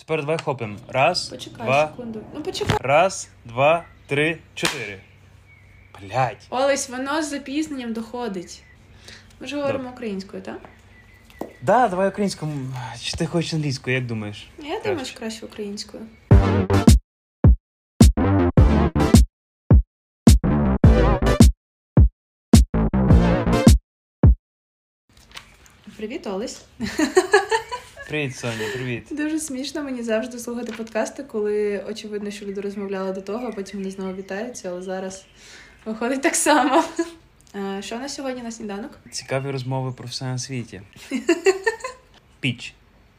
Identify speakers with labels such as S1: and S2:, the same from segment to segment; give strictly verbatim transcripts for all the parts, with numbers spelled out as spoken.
S1: Тепер давай хопимо. Раз,
S2: Почекай
S1: два.
S2: секунду. Ну почекай.
S1: Раз, два, три, чотири. Блядь.
S2: Олесь, воно з запізненням доходить. Ми ж говоримо
S1: Добре.
S2: українською, так?
S1: Да, давай українською. Чи ти хочеш англійською, як думаєш?
S2: Я краще. думаю, що краще українською. Привіт, Олесь.
S1: Привіт, Соня, привіт.
S2: Дуже смішно мені завжди слухати подкасти, коли очевидно, що люди розмовляли до того, а потім вони знову вітаються, але зараз виходить так само. Що на сьогодні на сніданок?
S1: Цікаві розмови про все на світі. Піч.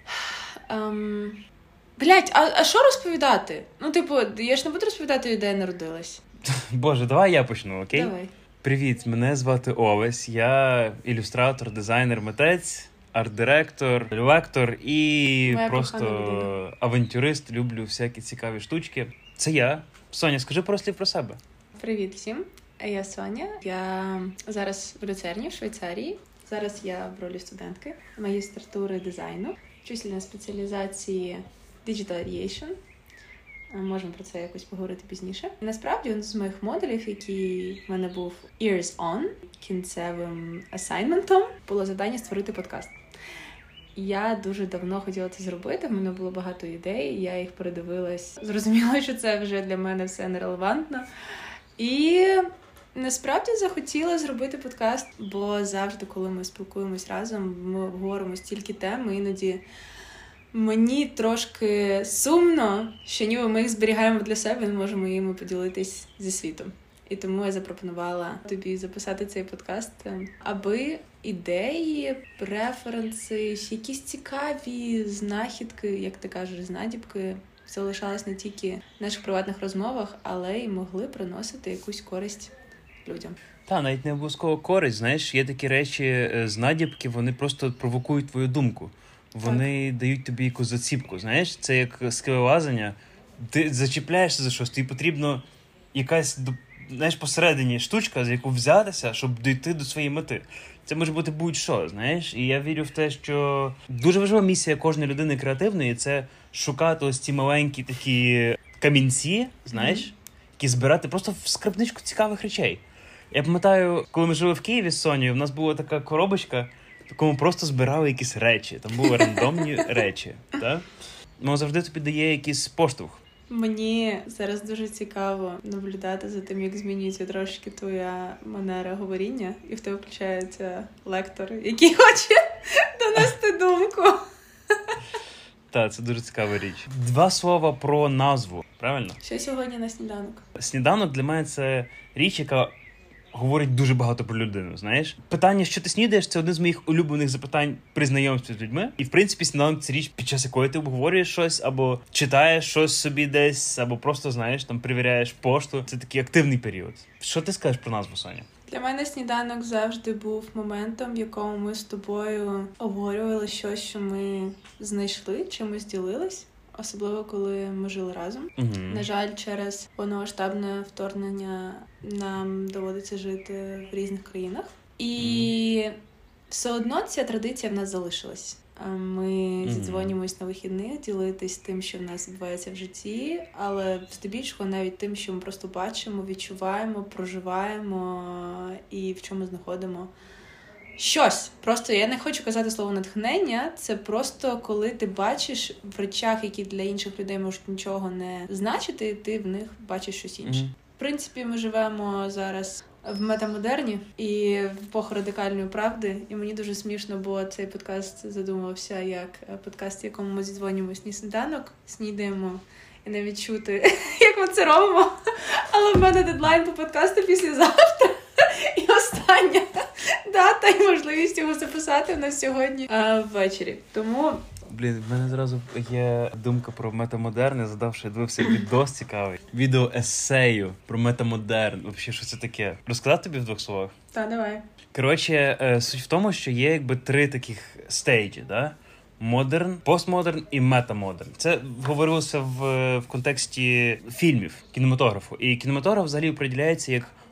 S2: Um, блять, а, а що розповідати? Ну, типу, я ж не буду розповідати, де я народилась.
S1: Боже, давай я почну, окей?
S2: Давай.
S1: Привіт, мене звати Олесь, я ілюстратор, дизайнер, митець, арт-директор, лектор і
S2: Моя
S1: просто авантюрист, люблю всякі цікаві штучки. Це я. Соня, скажи пару слів про себе.
S2: Привіт всім, я Соня. Я зараз в Люцерні, в Швейцарії. Зараз я в ролі студентки магістратури дизайну. Вчусь на спеціалізації Digital Aviation. Можемо про це якось поговорити пізніше. Насправді, один з моїх модулів, який в мене був Ears On, кінцевим асайнментом, було завдання створити подкаст. Я дуже давно хотіла це зробити, в мене було багато ідей, я їх передивилась. Зрозуміла, що це вже для мене все нерелевантно. І насправді захотіла зробити подкаст, бо завжди, коли ми спілкуємось разом, ми обговоримо стільки тем, і іноді мені трошки сумно, що ніби ми їх зберігаємо для себе і не можемо їми поділитись зі світом. І тому я запропонувала тобі записати цей подкаст, аби ідеї, преференси, якісь цікаві знахідки, як ти кажеш, знадібки, залишались не тільки в наших приватних розмовах, але й могли приносити якусь користь людям.
S1: Та, навіть не обов'язково користь, знаєш, є такі речі, знадібки, вони просто провокують твою думку. Вони так. дають тобі якусь заціпку, знаєш, це як скелелазання. Ти зачіпляєшся за щось, тобі потрібно якась, знаєш, посередині штучка, за яку взятися, щоб дійти до своєї мети. Це може бути будь-що, знаєш, і я вірю в те, що дуже важлива місія кожної людини креативної – це шукати ось ці маленькі такі камінці, знаєш, mm-hmm. які збирати просто в скарбничку цікавих речей. Я пам'ятаю, коли ми жили в Києві з Сонею, в нас була така коробочка, в якому просто збирали якісь речі. Там були рандомні речі. Так? Воно завжди тобі дає якийсь поштовх.
S2: Мені зараз дуже цікаво наблюдати за тим, як змінюється трошки твоя манера говоріння, і в тебе включається лектор, який хоче донести думку.
S1: Так, це дуже цікава річ. Два слова про назву, правильно?
S2: Що сьогодні на сніданок?
S1: Сніданок для мене це річ, яка говорить дуже багато про людину, знаєш. Питання, що ти снідаєш, це одне з моїх улюблених запитань при знайомстві з людьми. І, в принципі, сніданок – це річ, під час якої ти обговорюєш щось, або читаєш щось собі десь, або просто, знаєш, там, перевіряєш пошту. Це такий активний період. Що ти скажеш про назву, Соня?
S2: Для мене сніданок завжди був моментом, в якому ми з тобою обговорювали щось, що ми знайшли, чимось ділились. Особливо, коли ми жили разом. Uh-huh. На жаль, через повномасштабне вторгнення нам доводиться жити в різних країнах. І uh-huh. все одно ця традиція в нас залишилась. Ми uh-huh. зідзвонюємось на вихідних, ділитись тим, що в нас відбувається в житті, але здебільшого навіть тим, що ми просто бачимо, відчуваємо, проживаємо і в чому знаходимо щось. Просто я не хочу казати слово натхнення, це просто коли ти бачиш в речах, які для інших людей можуть нічого не значити, ти в них бачиш щось інше. Mm-hmm. В принципі, ми живемо зараз в метамодерні і в епоху радикальної правди, і мені дуже смішно, бо цей подкаст задумався як подкаст, в якому ми зідзвонюємось на сніданок, снідаємо і не відчути, як ми це робимо. Але в мене дедлайн по подкасту післязавтра. І остання дата і можливість його записати у нас сьогодні а, ввечері. Тому...
S1: Блін, в мене зразу є думка про метамодерн. Я задав, що я дивився відос цікавий. Відео есею про метамодерн. Взагалі, що це таке? Розказати тобі в двох словах?
S2: Так, давай.
S1: Коротше, суть в тому, що є якби три таких стейджі, да? Модерн, постмодерн і метамодерн. Це говорилося в, в контексті фільмів, кінематографу. І кінематограф взагалі определяється як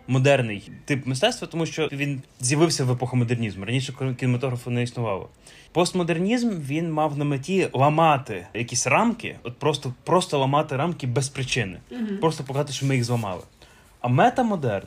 S1: модерний тип мистецтва, тому що він з'явився в епоху модернізму. Раніше кінематографу не існувало. Постмодернізм, він мав на меті ламати якісь рамки, от просто, просто ламати рамки без причини. Mm-hmm. Просто показати, що ми їх зламали. А метамодерн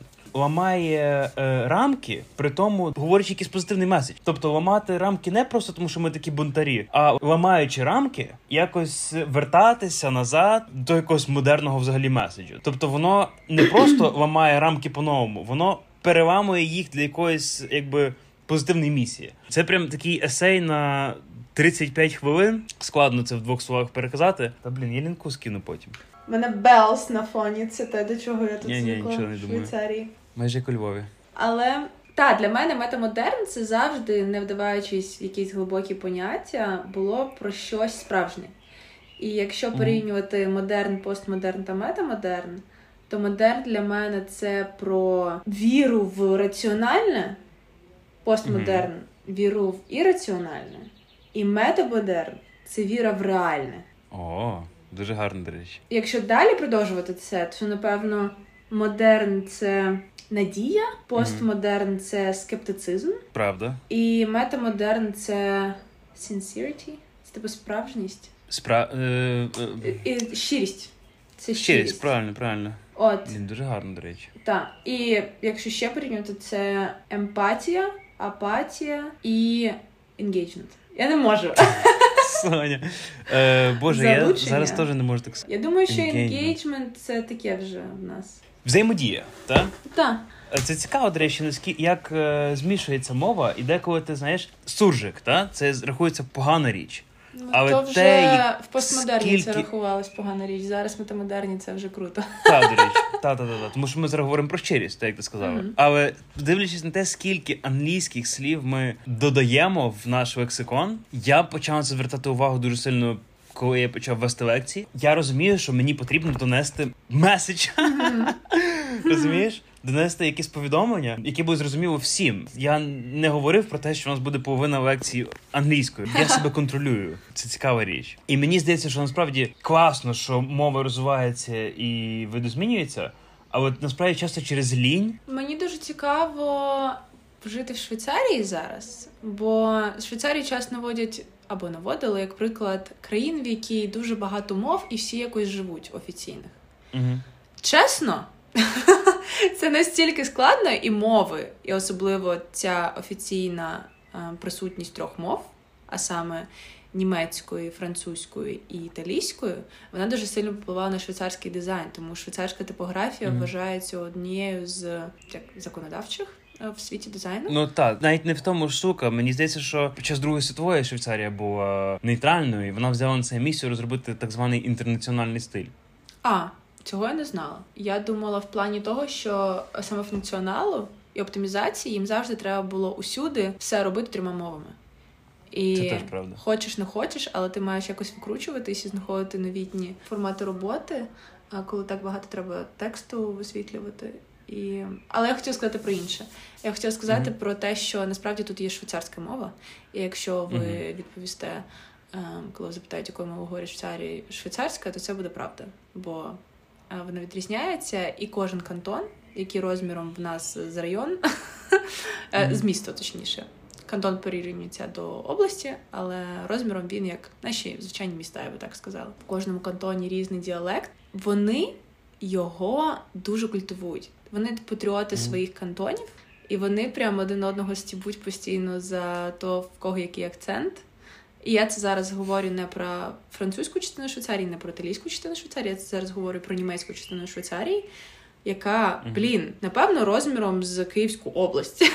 S1: ламає е, рамки, при тому говорячи якийсь позитивний меседж. Тобто ламати рамки не просто тому, що ми такі бунтарі, а ламаючи рамки, якось вертатися назад до якогось модерного взагалі меседжу. Тобто воно не просто ламає рамки по-новому, воно переламує їх для якоїсь, якби, позитивної місії. Це прям такий есей на тридцять п'ять хвилин. Складно це в двох словах переказати. Та, блін, я лінку скину потім.
S2: У мене Белс на фоні, це те, до чого я тут
S1: ні,
S2: звикла
S1: ні,
S2: в Швейцарії.
S1: Майже як у Львові.
S2: Але, так, для мене метамодерн, це завжди, не вдаваючись в якісь глибокі поняття, було про щось справжнє. І якщо mm-hmm. порівнювати модерн, постмодерн та метамодерн, то модерн для мене це про віру в раціональне, постмодерн mm-hmm. віру в ірраціональне, і метамодерн це віра в реальне.
S1: О, дуже гарно, до речі.
S2: Якщо далі продовжувати це, то, напевно, модерн – це надія, постмодерн mm-hmm. – це скептицизм.
S1: Правда.
S2: І метамодерн – це sincerity, це типу справжність.
S1: Спра... Е,
S2: е... І щирість. Це щирість.
S1: Щирість, правильно, правильно.
S2: От.
S1: Він дуже гарно, до речі.
S2: Так. І якщо ще порівнювати, це емпатія, апатія і engagement. Я не можу.
S1: Соня. Е, Боже, я зараз теж не можу так сказати.
S2: Я думаю, що engagement – це таке вже в нас.
S1: Взаємодія, так?
S2: Так.
S1: Це цікаво, до речі, наскільки як е, змішується мова, і деколи ти знаєш, суржик, та? Це рахується погана річ.
S2: Ну,
S1: але
S2: то вже
S1: те,
S2: в постмодерні
S1: скільки...
S2: це рахувалось погана річ. Зараз метамодерні це вже круто.
S1: Так, до речі. Та, та, та, та. Тому що ми зараз говоримо про щирість, так як ти сказала. Mm-hmm. Але дивлячись на те, скільки англійських слів ми додаємо в наш лексикон, я почав звертати увагу дуже сильно, коли я почав вести лекції. Я розумію, що мені потрібно донести меседж. Mm-hmm. Розумієш? Донести якісь повідомлення, які будуть зрозуміло всім. Я не говорив про те, що у нас буде половина лекцій англійською. Я себе контролюю. Це цікава річ. І мені здається, що насправді класно, що мова розвивається і видозмінюється, але насправді часто через лінь.
S2: Мені дуже цікаво жити в Швейцарії зараз, бо в Швейцарії часто наводять, або наводили, як приклад, країн, в якій дуже багато мов і всі якось живуть офіційних.
S1: Угу.
S2: Чесно? Це настільки складно, і мови, і особливо ця офіційна е, присутність трьох мов, а саме німецької, французької і італійської, вона дуже сильно впливала на швейцарський дизайн, тому швейцарська типографія mm-hmm. вважається однією з як, законодавчих в світі дизайну.
S1: Ну так, навіть не в тому ж сука. Мені здається, що під час Другої світової Швейцарія була нейтральною, і вона взяла на це місію розробити так званий інтернаціональний стиль.
S2: А, цього я не знала. Я думала в плані того, що саме функціоналу і оптимізації їм завжди треба було усюди все робити трьома мовами. І
S1: це теж правда.
S2: Хочеш, не хочеш, але ти маєш якось викручуватись і знаходити новітні формати роботи, коли так багато треба тексту висвітлювати. І... Але я хотіла сказати про інше. Я хотіла сказати mm-hmm. про те, що насправді тут є швейцарська мова. І якщо ви mm-hmm. відповісте, коли запитають, якою мовою говорять в Швейцарії швейцарська, то це буде правда. Бо вона відрізняється, і кожен кантон, який розміром в нас з район, mm-hmm. з міста, точніше. Кантон порівнюється до області, але розміром він як наші звичайні міста, я би так сказала. В кожному кантоні різний діалект. Вони його дуже культивують. Вони патріоти mm-hmm. своїх кантонів, і вони прямо один одного стібуть постійно за то, в кого який акцент. І я це зараз говорю не про французьку частину Швейцарії, не про італійську частину Швейцарії, я це зараз говорю про німецьку частину Швейцарії, яка, mm-hmm. блін, напевно, розміром з Київську область.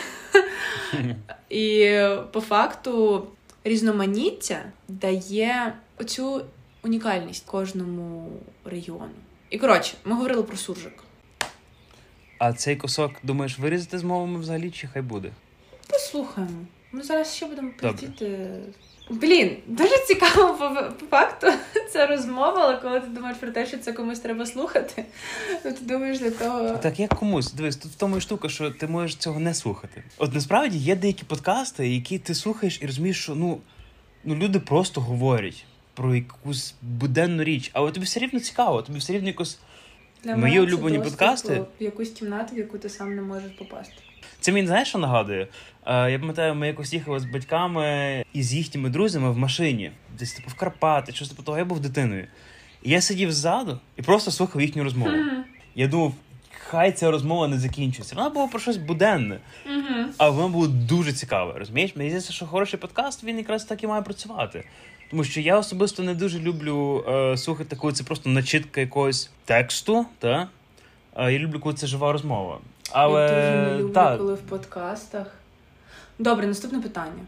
S2: І по факту різноманіття дає оцю унікальність кожному регіону. І, коротше, ми говорили про суржик.
S1: А цей кусок, думаєш, вирізати з мовами взагалі, чи хай буде?
S2: Послухаємо. Ми зараз ще будемо платити. Блін, дуже цікаво по, по факту ця розмова, але коли ти думаєш про те, що це комусь треба слухати, то ти думаєш для того...
S1: Так як комусь? Дивись, тут в тому і штука, що ти можеш цього не слухати. От насправді є деякі подкасти, які ти слухаєш і розумієш, що ну, ну люди просто говорять про якусь буденну річ, але тобі все рівно цікаво, тобі все рівно якось
S2: Для
S1: Мої
S2: мене
S1: улюблені
S2: це доступ
S1: подкасти
S2: в якусь кімнату, в яку ти сам не можеш попасти.
S1: Це мені, знаєш, що нагадує? Е, я пам'ятаю, ми якось їхали з батьками і з їхніми друзями в машині, десь типу в Карпати, щось типу того, я був дитиною. І я сидів ззаду і просто слухав їхню розмову. Mm-hmm. Я думав, хай ця розмова не закінчується. Вона була про щось буденне,
S2: mm-hmm.
S1: а воно було дуже цікаве, розумієш? Мені здається, що хороший подкаст, він якраз так і має працювати. Тому що я особисто не дуже люблю е, слухати, коли це просто начитка якогось тексту, та? Е, я люблю, коли це жива розмова. Але...
S2: Я дуже не люблю,
S1: так.
S2: коли в подкастах... Добре, наступне питання.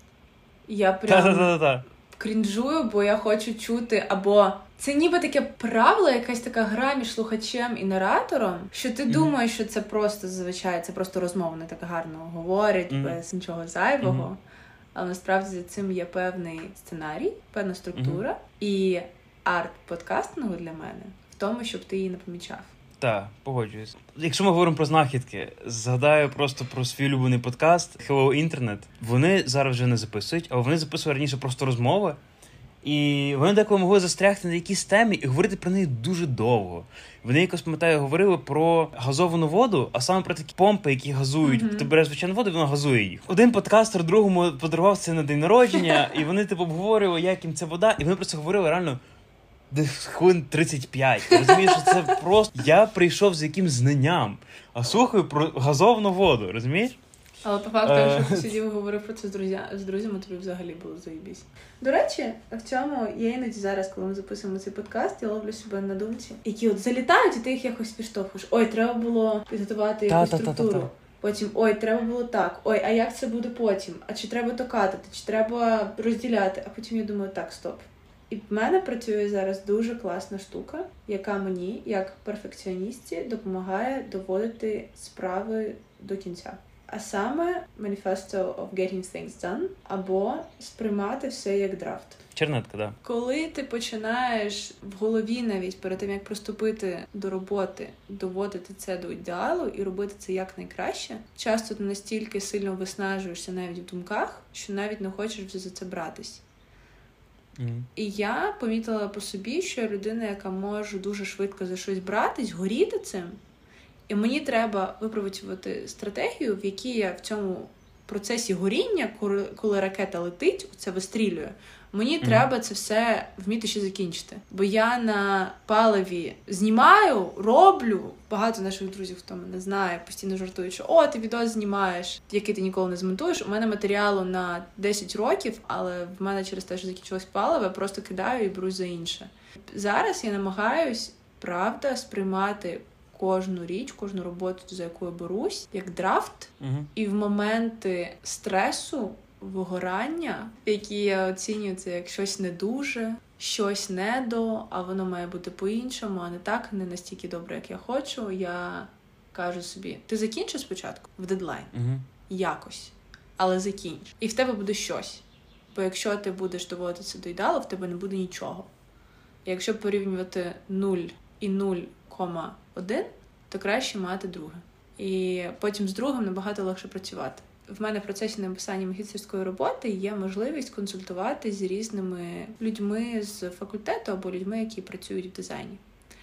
S2: Я прям
S1: Та-та-та-та.
S2: крінжую, бо я хочу чути, або це ніби таке правило, якась така гра між слухачем і наратором, що ти mm-hmm. думаєш, що це просто зазвичай, це просто розмова, вони так гарно говорять, mm-hmm. без нічого зайвого. Mm-hmm. Але насправді за цим є певний сценарій, певна структура, mm-hmm. і арт подкастингу для мене в тому, щоб ти її не помічав.
S1: Так, погоджуюсь. Якщо ми говоримо про знахідки, згадаю просто про свій улюблений подкаст Hello Internet. Вони зараз вже не записують, а вони записували раніше просто розмови. І вони деколи могли застрягти на якійсь темі і говорити про неї дуже довго. Вони, якось, пам'ятаю, говорили про газовану воду, а саме про такі помпи, які газують. Mm-hmm. Ти береш звичайну воду, і вона газує їх. Один подкастер другому подарував це на день народження, і вони типу обговорювали, як їм ця вода, і вони про це говорили реально десь хвилин тридцять п'ять. Розумієш, що це просто... Я прийшов з якимсь знанням, а слухаю про газовану воду, розумієш?
S2: Але по факту, якщо ти сидів і говорив про це з, друзя... з друзями, тобі взагалі було заєбісь. До речі, в цьому я іноді зараз, коли ми записуємо цей подкаст, я ловлю себе на думці, які от залітають, і ти їх якось підштовхуєш. Ой, треба було підготувати якусь структуру. Потім, ой, треба було так. Ой, а як це буде потім? А чи треба то катати, чи треба розділяти? А потім я думаю, так, стоп. І в мене працює зараз дуже класна штука, яка мені, як перфекціоністці, допомагає доводити справи до кінця. А саме Manifesto of Getting Things Done, або сприймати все як драфт.
S1: Чернетка, да.
S2: Коли ти починаєш в голові навіть перед тим, як приступити до роботи, доводити це до ідеалу і робити це якнайкраще, часто ти настільки сильно виснажуєшся навіть в думках, що навіть не хочеш вже за це братись. Mm. І я помітила по собі, що я людина, яка може дуже швидко за щось братись, горіти цим. І мені треба випрацювати стратегію, в якій я в цьому процесі горіння, коли ракета летить, це вистрілює, мені mm. треба це все вміти ще закінчити. Бо я на паливі знімаю, роблю, багато наших друзів, хто мене знає, постійно жартують, що «О, ти відео знімаєш, який ти ніколи не змонтуєш». У мене матеріалу на десять років, але в мене через те, що закінчилось паливо, я просто кидаю і берусь за інше. Зараз я намагаюсь, правда, сприймати кожну річ, кожну роботу, за яку я берусь, як драфт. Uh-huh. І в моменти стресу, вигорання, які я оцінюю це як щось не дуже, щось не до, а воно має бути по-іншому, а не так, не настільки добре, як я хочу, я кажу собі, ти закінчиш спочатку в дедлайн, uh-huh. якось, але закінч. І в тебе буде щось. Бо якщо ти будеш доводити це до ідеалу, в тебе не буде нічого. І якщо порівнювати нуль і нуль кома один, то краще мати друге. І потім з другим набагато легше працювати. В мене в процесі написання магістерської роботи є можливість консультувати з різними людьми з факультету або людьми, які працюють в дизайні.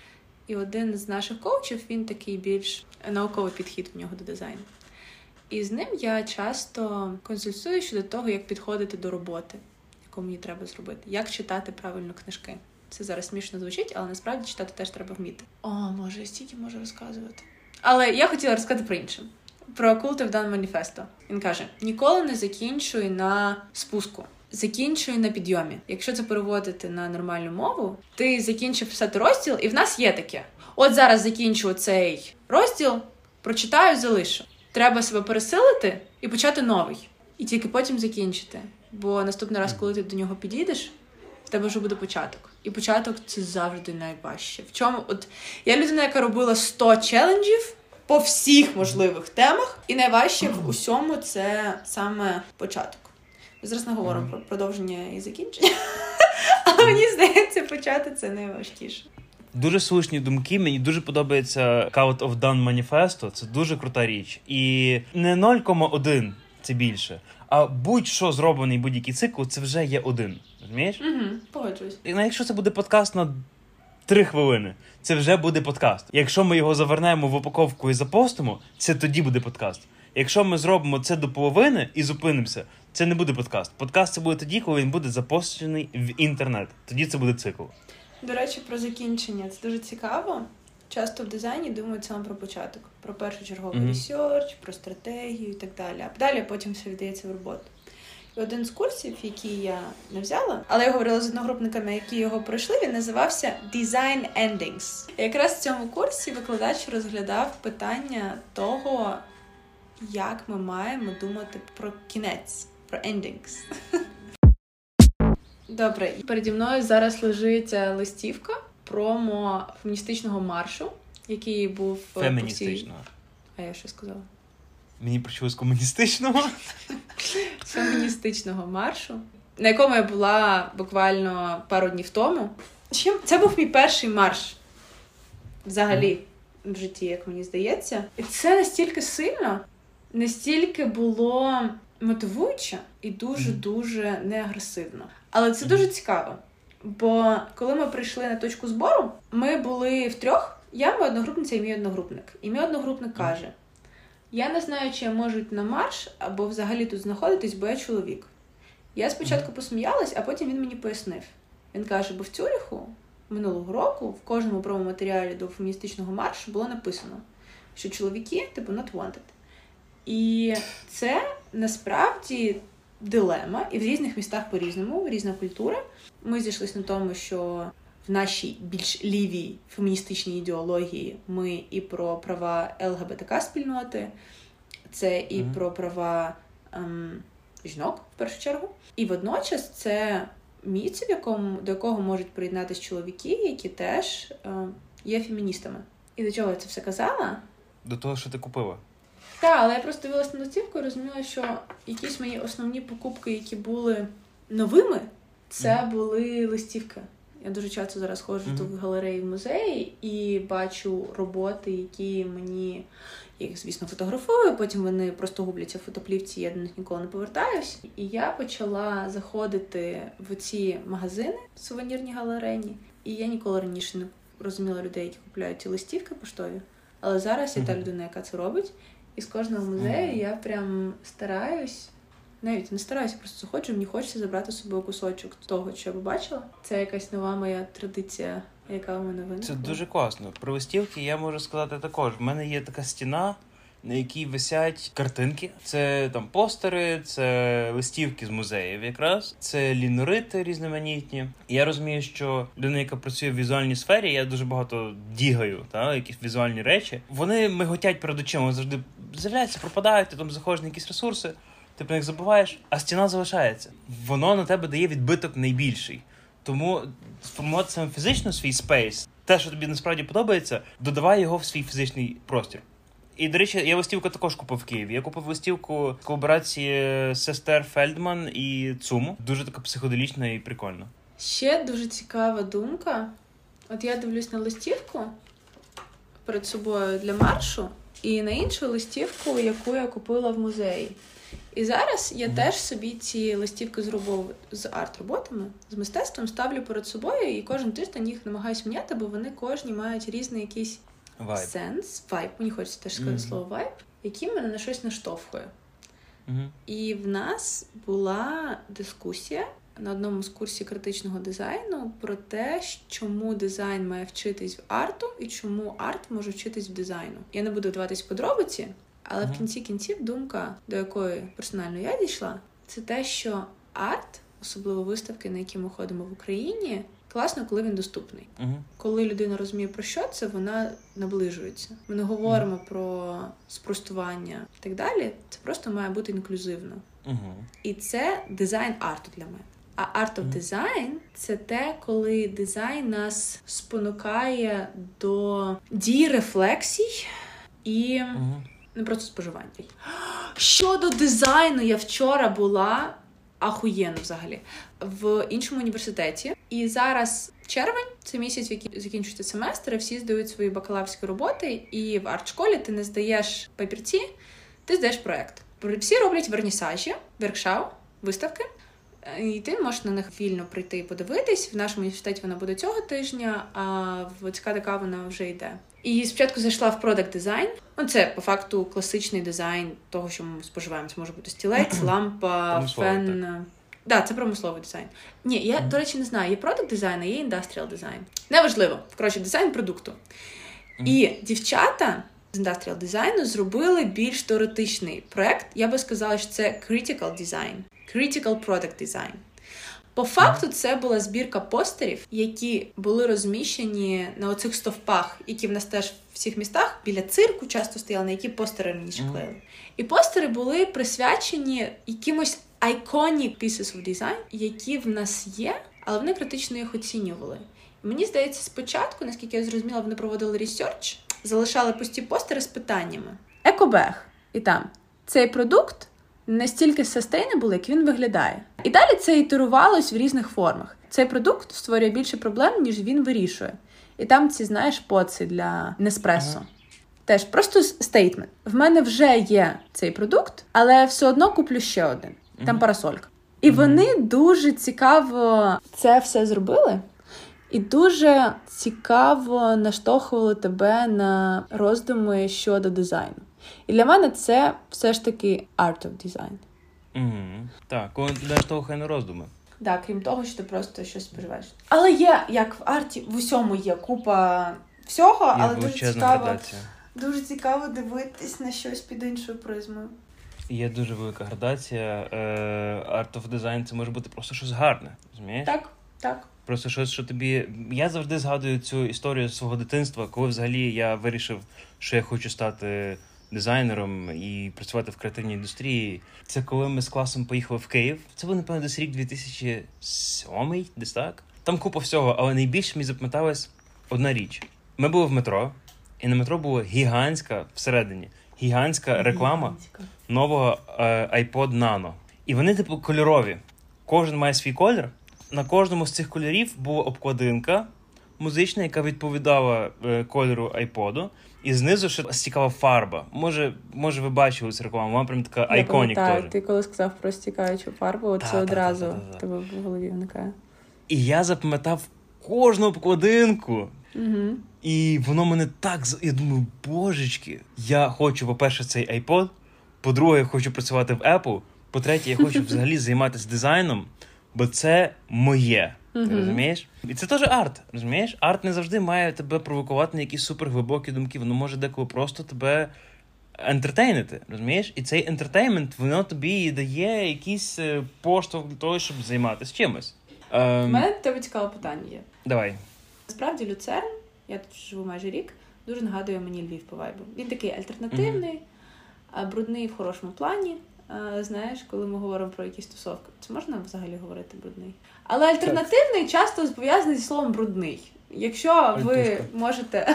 S2: І один з наших коучів, він такий більш науковий підхід у нього до дизайну. І з ним я часто консультую щодо того, як підходити до роботи, яку мені треба зробити, як читати правильно книжки. Це зараз смішно звучить, але насправді читати теж треба вміти. О, може, я стільки можу розказувати. Але я хотіла розказати про інше. Про Cult of Dawn Manifesto. Він каже, ніколи не закінчуй на спуску. Закінчуй на підйомі. Якщо це переводити на нормальну мову, ти закінчив писати розділ, і в нас є таке. От зараз закінчу цей розділ, прочитаю, залишу. Треба себе пересилити і почати новий. І тільки потім закінчити. Бо наступний раз, коли ти до нього підійдеш, в тебе вже буде початок. І початок – це завжди найважче. В чому? От я людина, яка робила сто челенджів по всіх можливих темах, і найважче в усьому – це саме початок. Ми зараз не говоримо про продовження і закінчення, але мені здається, почати – це найважкіше.
S1: Дуже слушні думки, мені дуже подобається Cult of Dawn Manifesto, це дуже крута річ. І не нуль кома один – це більше, а будь-що зроблений будь-який цикл – це вже є один. Розумієш?
S2: Угу, погоджуюсь.
S1: І якщо це буде подкаст на Три хвилини. Це вже буде подкаст. Якщо ми його завернемо в упаковку і запостимо, це тоді буде подкаст. Якщо ми зробимо це до половини і зупинимося, це не буде подкаст. Подкаст це буде тоді, коли він буде запущений в інтернет. Тоді це буде цикл.
S2: До речі, про закінчення. Це дуже цікаво. Часто в дизайні думають саме про початок. Про першочерговий mm-hmm. ресерч, про стратегію і так далі. А далі потім все віддається в роботу. І один з курсів, який я не взяла, але я говорила з одногрупниками, які його пройшли, він називався Design Endings. І якраз в цьому курсі викладач розглядав питання того, як ми маємо думати про кінець, про endings. Добре, переді мною зараз лежить листівка промо феміністичного маршу, який був...
S1: Феміністичного.
S2: Всій... А я що сказала?
S1: Мені почулось комуністичного.
S2: Феміністичного маршу, на якому я була буквально пару днів тому. Це був мій перший марш взагалі в житті, як мені здається. І це настільки сильно, настільки було мотивуюче і дуже-дуже неагресивно. Але це дуже цікаво. Бо коли ми прийшли на точку збору, ми були втрьох, я, моя одногрупниця і мій одногрупник. І мій одногрупник каже: я не знаю, чи я можу йти на марш, або взагалі тут знаходитись, бо я чоловік. Я спочатку посміялась, а потім він мені пояснив. Він каже, бо в Цюриху минулого року в кожному промо-матеріалі до феміністичного маршу було написано, що чоловіки, типу, not wanted. І це насправді дилема, і в різних містах по-різному, різна культура. Ми зійшлися на тому, що в нашій більш лівій феміністичній ідеології ми і про права ЛГБТК-спільноти, це і mm-hmm. про права ем, жінок, в першу чергу. І водночас це місце, в якому, до якого можуть приєднатися чоловіки, які теж е, є феміністами. І до чого я це все казала?
S1: До того, що ти купила.
S2: Так, але я просто дивилася на листівку і розуміла, що якісь мої основні покупки, які були новими, це mm-hmm. були листівки. Я дуже часто зараз ходжу mm-hmm. тут в галереї, в музеї і бачу роботи, які мені, я їх, звісно, фотографую, потім вони просто губляться в фотоплівці, я до них ніколи не повертаюсь. І я почала заходити в ці магазини, сувенірні галерейні, і я ніколи раніше не розуміла людей, які купують ці листівки поштові. Але зараз я mm-hmm. та людина, яка це робить, і з кожного музею mm-hmm. я прям стараюсь, навіть не стараюся, просто заходжу, мені хочеться забрати з собою кусочок того, що я побачила. Це якась нова моя традиція, яка у мене виникла.
S1: Це дуже класно. Про листівки я можу сказати також. В мене є така стіна, на якій висять картинки. Це там постери, це листівки з музеїв якраз. Це лінорити різноманітні. І я розумію, що людина, яка працює в візуальній сфері, я дуже багато дігаю, та, якісь візуальні речі. Вони миготять перед очима, завжди з'являються, пропадають, ти там заходиш на якісь ресурси, ти про них забуваєш, а стіна залишається. Воно на тебе дає відбиток найбільший. Тому сформувати саме фізично свій спейс, те, що тобі насправді подобається, додавай його в свій фізичний простір. І, до речі, я листівку також купив в Києві. Я купив листівку в колаборації сестер Фельдман і Цуму. Дуже така психоделічна і прикольна.
S2: Ще дуже цікава думка. От я дивлюсь на листівку перед собою для маршу і на іншу листівку, яку я купила в музеї. І зараз я mm-hmm. теж собі ці листівки з, робов... з арт-роботами, з мистецтвом ставлю перед собою, і кожен тиждень їх намагаюся міняти, бо вони кожні мають різний якийсь
S1: Vibe.
S2: сенс, вайб, мені хочеться теж сказати mm-hmm. слово вайб, який мене на щось наштовхує. Mm-hmm. І в нас була дискусія на одному з курсів критичного дизайну про те, чому дизайн має вчитись в арту і чому арт може вчитись в дизайну. Я не буду вдаватись в подробиці, але mm-hmm. в кінці кінців думка, до якої персонально я дійшла, це те, що арт, особливо виставки, на які ми ходимо в Україні, класно, коли він доступний. Uh-huh. Коли людина розуміє, про що це, вона наближується. Ми не говоримо uh-huh. про спростування і так далі. Це просто має бути інклюзивно. Uh-huh. І це дизайн арту для мене. А art of design – це те, коли дизайн нас спонукає до дій, рефлексій і uh-huh. не просто споживання. Щодо дизайну, я вчора була ахуєнно взагалі в іншому університеті. І зараз червень, це місяць, в який закінчується семестр, і всі здають свої бакалаврські роботи, і в арт-школі ти не здаєш папірці, ти здаєш проєкт. Всі роблять вернісажі, воркшоп, виставки, І ти можеш на них вільно прийти і подивитись. В нашому університеті вона буде цього тижня, а в ЦКДК вона вже йде. І спочатку зайшла в продакт дизайн. Ну, це, по факту, класичний дизайн того, що ми споживаємо. Це може бути стілець, лампа, фен. Так, да, це промисловий дизайн. Ні, я, mm-hmm. до речі, не знаю, є продакт дизайн, а є індастріал дизайн. Неважливо. Коротше, дизайн продукту. Mm-hmm. І дівчата з індастріал дизайну зробили більш теоретичний проект. Я би сказала, що це critical design. Critical product design. По факту це була збірка постерів, які були розміщені на оцих стовпах, які в нас теж в всіх містах біля цирку часто стояли, на які постери раніше клеїли. І постери були присвячені якимось iconic pieces of design, які в нас є, але вони критично їх оцінювали. І мені здається, спочатку, наскільки я зрозуміла, вони проводили ресерч, залишали пусті постери з питаннями. Екобег. І там, цей продукт настільки sustainable, як він виглядає. І далі це ітерувалось в різних формах. Цей продукт створює більше проблем, ніж він вирішує. І там ці, знаєш, поци для Неспресо. Ага. Теж просто стейтмент. В мене вже є цей продукт, але все одно куплю ще один. Там ага. парасолька. І ага. вони дуже цікаво це все зробили. І дуже цікаво наштовхували тебе на роздуми щодо дизайну. І для мене це все ж таки art of design.
S1: Угу. Так, коли ти наштовхує на роздуми.
S2: Так, да, крім того, що ти просто щось споживаєш. Але є, як в арті, в усьому є купа всього, є, але дуже цікаво, градація. Дуже цікаво дивитись на щось під іншою призмою.
S1: Є дуже велика градація. Art of design – це може бути просто щось гарне, розумієш?
S2: Так, так.
S1: Просто щось, що тобі... Я завжди згадую цю історію свого дитинства, коли взагалі я вирішив, що я хочу стати дизайнером і працювати в креативній індустрії. Це коли ми з класом поїхали в Київ. Це був, напевно, десь рік дві тисячі сьомий, десь так. Там купа всього, але найбільше мені запам'яталась одна річ. Ми були в метро, і на метро була гігантська, всередині, гігантська реклама гігантська. нового е, iPod Nano. І вони, типу, кольорові. Кожен має свій колір. На кожному з цих кольорів була обкладинка музична, яка відповідала е, кольору айподу. І знизу ще стікала фарба. Може, може ви бачили цю рекламу, вона прям така айконік теж. Я пам'ятаю,
S2: ти коли сказав про стікаючу фарбу, оце одразу в тебе в голові виникає.
S1: І я запам'ятав кожну обкладинку.
S2: Угу.
S1: І воно мене так... Я думаю, божечки, я хочу, по-перше, цей iPod, по-друге, я хочу працювати в Apple, по-третє, я хочу взагалі займатися дизайном, бо це моє. Uh-huh. Ти розумієш? І це теж арт, розумієш? Арт не завжди має тебе провокувати на якісь суперглибокі думки. Воно може деколи просто тебе ентертейнити, розумієш? І цей ентертеймент, воно тобі дає якийсь поштовх для того, щоб займатися чимось.
S2: У um... мене до тебе цікаве питання є.
S1: Давай.
S2: Насправді Люцерн, я тут живу майже рік, дуже нагадує мені Львів по вайбу. Він такий альтернативний, uh-huh. брудний в хорошому плані. А, знаєш, коли ми говоримо про якісь тусовки, це можна взагалі говорити брудний? Але альтернативний часто пов'язаний зі словом брудний. Якщо Альтушка. ви можете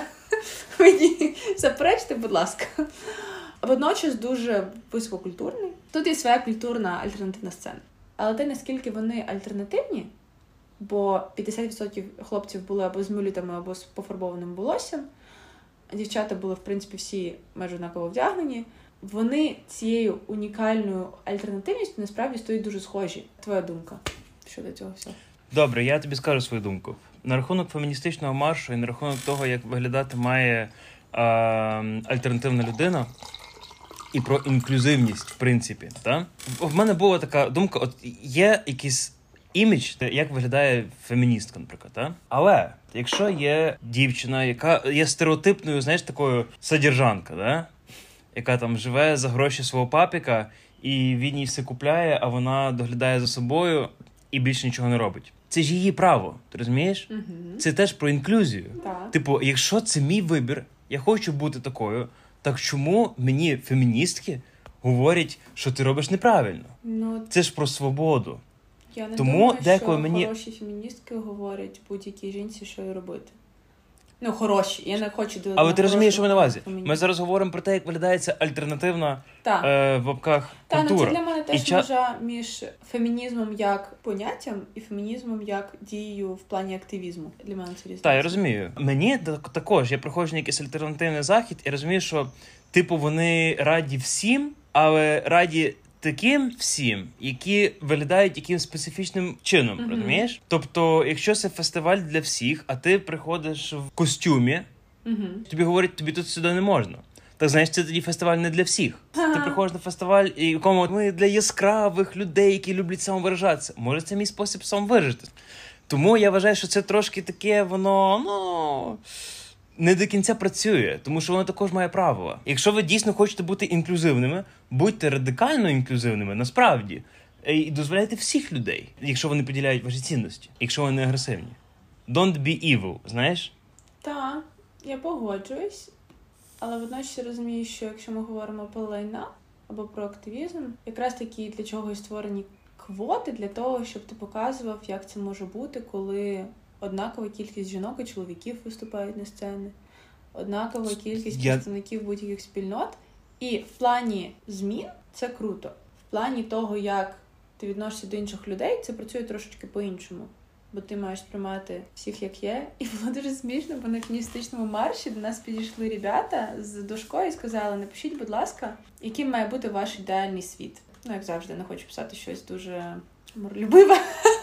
S2: мені заперечити, будь ласка. Водночас дуже висококультурний. Тут є своя культурна альтернативна сцена. Але те, наскільки вони альтернативні, бо п'ятдесят відсотків хлопців були або з мюлітами, або з пофарбованим волоссям, а дівчата були, в принципі, всі майже однаково вдягнені, вони цією унікальною альтернативністю насправді стоять дуже схожі. Твоя думка щодо цього всього?
S1: Добре, я тобі скажу свою думку. На рахунок феміністичного маршу і на рахунок того, як виглядати має а, альтернативна людина і про інклюзивність, в принципі. Та? В мене була така думка, от є якийсь імідж, як виглядає феміністка, наприклад. Та? Але якщо є дівчина, яка є стереотипною, знаєш, такою содержанка, да? Яка там живе за гроші свого папіка, і він їй все купляє, а вона доглядає за собою і більше нічого не робить. Це ж її право, ти розумієш?
S2: Угу.
S1: Це теж про інклюзію.
S2: Так.
S1: Типу, якщо це мій вибір, я хочу бути такою, так чому мені феміністки говорять, що ти робиш неправильно?
S2: Ну,
S1: це ж про свободу.
S2: Я не
S1: Тому
S2: думаю,
S1: деколи
S2: що
S1: мені...
S2: хороші феміністки говорять будь-якій жінці, що їй робити. Ну, хороші. Я не хочу ділити.
S1: Але ти розумієш, що ми на увазі? Ми зараз говоримо про те, як виглядає ця альтернативна е, в лапках
S2: Та,
S1: культура.
S2: Ну, це для мене теж
S1: ча...
S2: межа між фемінізмом як поняттям і фемінізмом як дією в плані активізму. Для мене це різниця.
S1: Так, я розумію. Мені також, я приходжу на якийсь альтернативний захід і розумію, що типу вони раді всім, але раді таким всім, які виглядають якимось специфічним чином, mm-hmm. розумієш? Тобто, якщо це фестиваль для всіх, а ти приходиш в костюмі, mm-hmm. тобі говорять, тобі тут сюди не можна. Так, знаєш, це тоді фестиваль не для всіх. Ага. Ти приходиш на фестиваль, і якому ми для яскравих людей, які люблять самовиражатися. Може, це мій спосіб самовиражатися. Тому я вважаю, що це трошки таке, воно, ну, не до кінця працює, тому що воно також має правила. Якщо ви дійсно хочете бути інклюзивними, будьте радикально інклюзивними, насправді, і дозволяйте всіх людей, якщо вони поділяють ваші цінності, якщо вони не агресивні. Don't be evil, знаєш?
S2: Так, я погоджуюсь. Але водночас розумію, що якщо ми говоримо про лайна або про активізм, якраз такі для чого і створені квоти, для того, щоб ти показував, як це може бути, коли однакова кількість жінок і чоловіків виступають на сцені, однакова кількість
S1: Я...
S2: представників будь-яких спільнот. І в плані змін це круто. В плані того, як ти відносишся до інших людей, це працює трошечки по-іншому. Бо ти маєш сприймати всіх, як є. І було дуже смішно, бо на феміністичному марші до нас підійшли ребята з дошкою і сказали, напишіть, будь ласка, яким має бути ваш ідеальний світ. Ну, як завжди, не хочу писати щось дуже миролюбиве.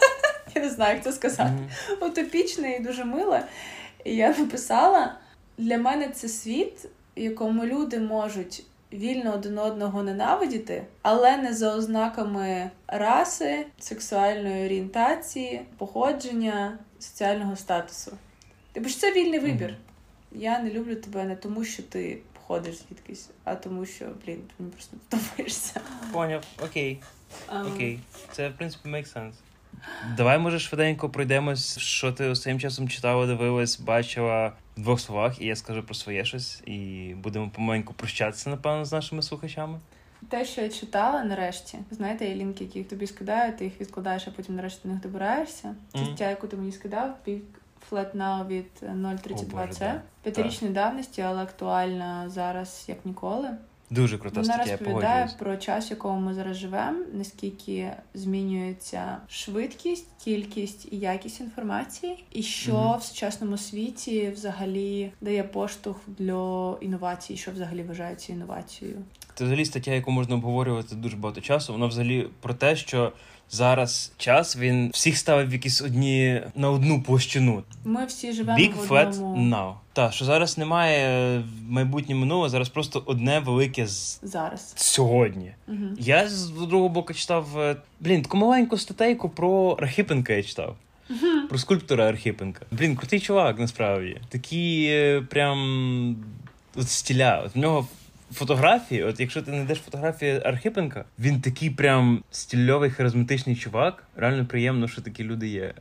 S2: Я не знаю, як це сказати. Mm-hmm. Утопічне і дуже миле. І я написала, для мене це світ, в якому люди можуть вільно один одного ненавидіти, але не за ознаками раси, сексуальної орієнтації, походження, соціального статусу. Тобто ж це вільний вибір. Mm-hmm. Я не люблю тебе не тому, що ти походиш звідкись, а тому, що, блін, ти мені просто подобаєшся.
S1: Поняв, окей. Um... Окей. Це, в принципі, make sense. Давай, може, швиденько пройдемось, що ти останнім часом читала, дивилась, бачила в двох словах, і я скажу про своє щось, і будемо помаленьку прощатися, напевно, з нашими слухачами. Те,
S2: що я читала, нарешті, знаєте, є лінки, які тобі скидають, ти їх відкладаєш, а потім нарешті до них добираєшся. Mm. Стаття, яку ти мені скидав, Big Flat Now від нуль тридцять два Це. Да. П'ятирічної давності, але актуальна зараз, як ніколи.
S1: Дуже крута стаття, я погоджуюсь.
S2: Вона розповідає про час, в якому ми зараз живемо, наскільки змінюється швидкість, кількість і якість інформації, і що mm-hmm. в сучасному світі взагалі дає поштовх для інновацій, що взагалі вважається інновацією.
S1: Це взагалі стаття, яку можна обговорювати дуже багато часу. Вона взагалі про те, що зараз час, він всіх ставив якісь одні, на одну площину.
S2: Ми всі живемо
S1: Big
S2: в
S1: flat
S2: одному...
S1: now. Так, що зараз немає майбутнє минуле, зараз просто одне велике з...
S2: Зараз.
S1: Сьогодні.
S2: Угу.
S1: Я з другого боку читав, блін, таку маленьку статейку про Архипенка я читав.
S2: Угу.
S1: Про скульптора Архипенка. Блін, крутий чувак, насправді. Такий прям от стиля. От в нього фотографії, от якщо ти знайдеш фотографії Архипенка, він такий прям стильовий, харизматичний чувак. Реально приємно, що такі люди є.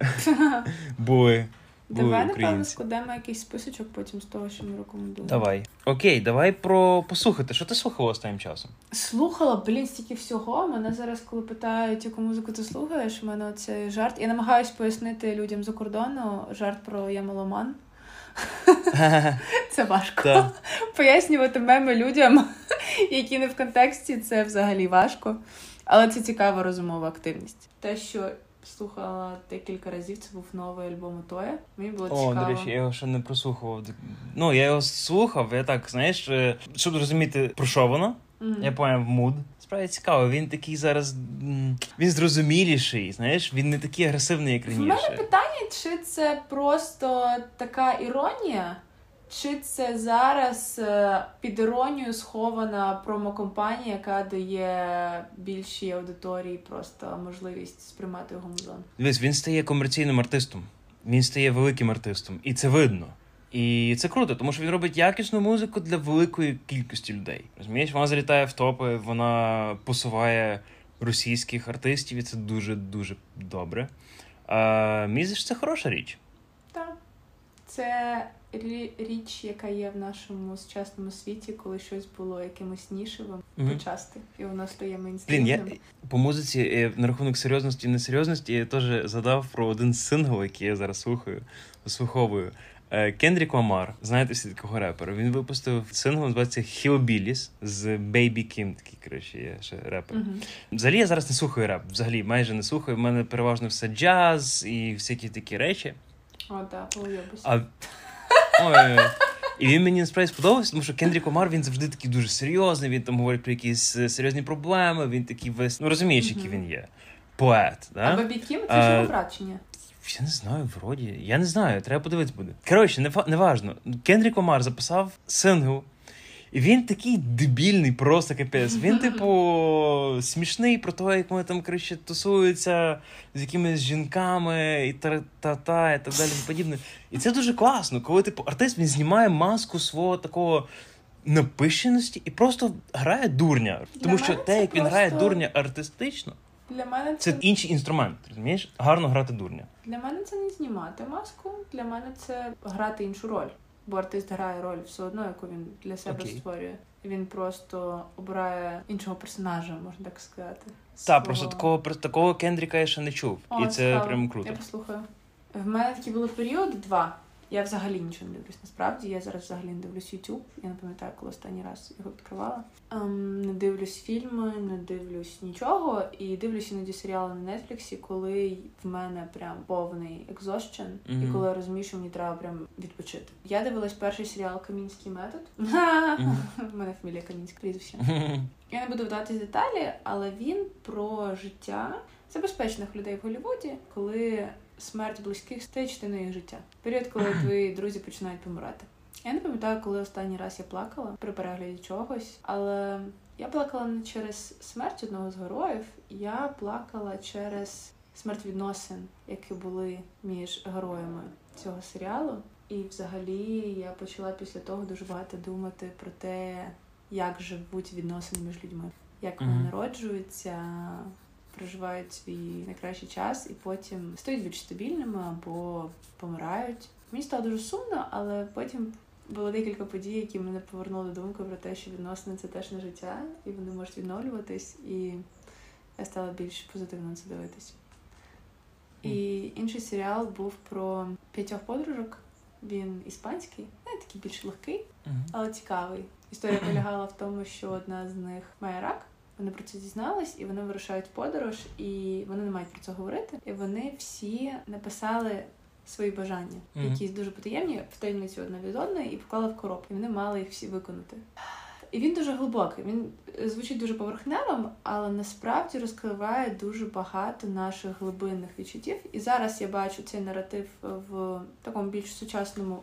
S1: Були.
S2: Давай, напевно, складемо якийсь списочок потім з того, що ми рекомендуємо.
S1: Давай. Окей, давай про послухати. Що ти слухала останнім часом?
S2: Слухала, блін, стільки всього. Мене зараз, коли питають, яку музику ти слухаєш, у мене оцей жарт. Я намагаюсь пояснити людям за кордону жарт про «Я меломан». Це важко. Пояснювати меми людям, які не в контексті, це взагалі важко. Але це цікава розумова активність. Те, що слухала декілька разів, це був новий альбом Тоя. Мені було цікаво.
S1: О, до речі, я його ще не прослухував. Ну, я його слухав, я так, знаєш, щоб зрозуміти, про що воно, mm-hmm. я поняв муд. Справді цікаво, він такий зараз, він зрозуміліший, знаєш, він не такий агресивний, як раніше.
S2: В мене питання, чи це просто така іронія, чи це зараз під іронію схована промокомпанія, яка дає більшій аудиторії просто можливість сприймати його музон?
S1: Дивись, він стає комерційним артистом, він стає великим артистом, і це видно. І це круто, тому що він робить якісну музику для великої кількості людей. Розумієш, вона залітає в топи, вона посуває російських артистів, і це дуже-дуже добре. А мізиш, це хороша річ.
S2: Так. Це річ, яка є в нашому сучасному світі, коли щось було якимось нішевим, mm-hmm. почасти, і воно стає мейнстрімним.
S1: Блін, я по музиці на рахунок серйозності і несерйозності я теж згадав про один сингл, який я зараз слухаю, послуховую. Кендрік Ламар, знаєте всі такого репера, він випустив сингл, називається Hillbillies з Baby Kim, такий, коротше, є ще репер. Uh-huh. Взагалі я зараз не слухаю реп, взагалі майже не слухаю, в мене переважно все джаз і всякі такі речі.
S2: О, так, полюбусь.
S1: А... Ой, І він мені насправді сподобався, тому що Кендрік Ламар, він завжди такий дуже серйозний, він там говорить про якісь серйозні проблеми, він такий весь, ну розумієш, який він є. Поет, да?
S2: А Бобі Кім, це ж його брат чи ні?
S1: Я не знаю, вроді. Я не знаю, треба подивитися буде. Коротше, не, не важно. Кендрік Ламар записав сингл, і він такий дебільний, просто капець. Він, типу, смішний про те, як вони там, коротше, тусуються з якимись жінками і та-та-та, і так далі, і подібне. І це дуже класно, коли, типу, артист, він знімає маску свого такого напищеності і просто грає дурня. Тому що те, як він
S2: просто...
S1: грає дурня артистично,
S2: для мене це...
S1: це інший інструмент, розумієш? Гарно грати дурня.
S2: Для мене це не знімати маску, для мене це грати іншу роль. Бо артист грає роль все одно, яку він для себе okay. створює. Він просто обирає іншого персонажа, можна так сказати.
S1: Так,
S2: Свого...
S1: просто такого, такого Кендріка я ще не чув.
S2: О,
S1: і це
S2: цікаво.
S1: Прямо круто.
S2: Я послухаю. В мене такі були періоди два. Я взагалі нічого не дивлюсь. Насправді, я зараз взагалі не дивлюсь YouTube. Я не пам'ятаю, коли останній раз його відкривала. Um, не дивлюсь фільми, не дивлюсь нічого. І дивлюсь іноді серіали на Netflix, коли в мене прям повний екзощен. Mm-hmm. І коли я розумію, що мені треба прям відпочити. Я дивилась перший серіал «Камінський метод». Mm-hmm. У мене фамілія Камінська, прізвище. Mm-hmm. Я не буду вдаватись деталі, але він про життя забезпечених людей в Голлівуді, коли смерть близьких стає частиною їх життя. Період, коли твої друзі починають помирати. Я не пам'ятаю, коли останній раз я плакала при перегляді чогось, але я плакала не через смерть одного з героїв, я плакала через смерть відносин, які були між героями цього серіалу. І взагалі я почала після того дуже багато думати про те, як живуть відносини між людьми, як вони mm-hmm. народжуються, проживають свій найкращий час і потім стають більш стабільними або помирають. Мені стало дуже сумно, але потім було декілька подій, які мене повернули думку про те, що відносини – це теж не життя, і вони можуть відновлюватись, і я стала більш позитивно на це дивитись. І інший серіал був про п'ятьох подружок. Він іспанський, не такий більш легкий, але цікавий. Історія полягала в тому, що одна з них має рак. Вони про це дізнались, і вони вирушають в подорож, і вони не мають про це говорити. І вони всі написали свої бажання, mm-hmm. якісь дуже потаємні, в таємницю одна від одної, і поклали в коробку. І вони мали їх всі виконати. І він дуже глибокий, він звучить дуже поверхневим, але насправді розкриває дуже багато наших глибинних відчуттів. І зараз я бачу цей наратив в такому більш сучасному